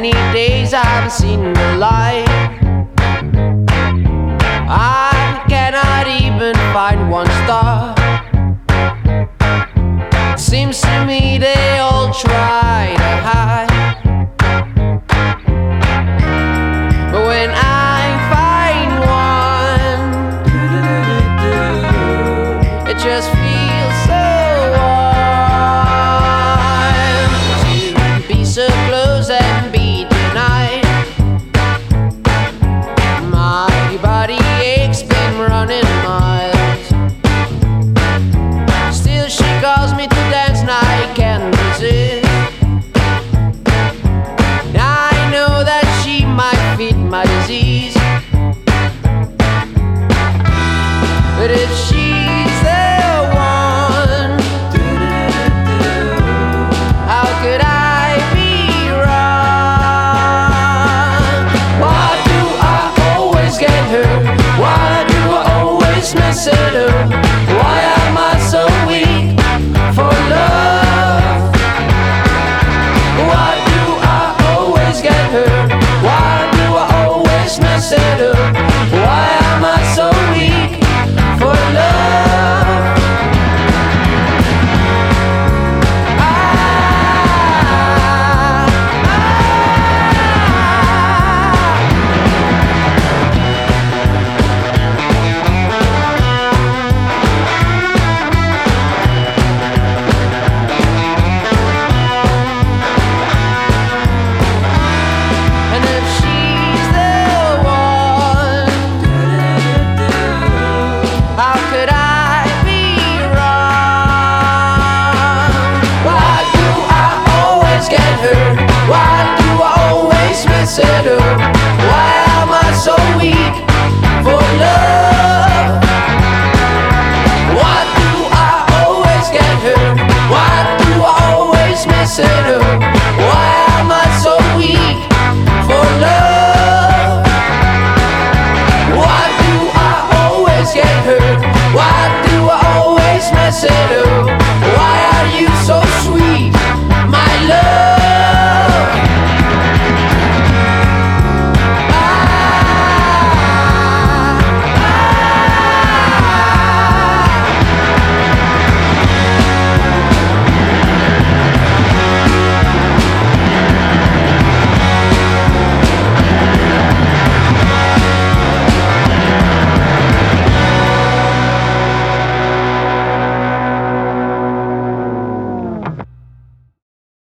many days I haven't seen the light. I cannot even find one star. Seems to me they all try to hide, but when I find one, it just feels so warm to be so close and be denied. My body aches, been running miles. Still she calls me to dance and I can't resist. I know that she might feed my disease, but if she's the one, how could I be wrong? Why do I always get hurt? Why do I always mess it up? Why am I so weak for love? Why do I always get hurt? Why do I always mess it up? Why am I so weak for love? And if she's the one, how could I be wrong? Why do I always get hurt? Why do I always mess it up?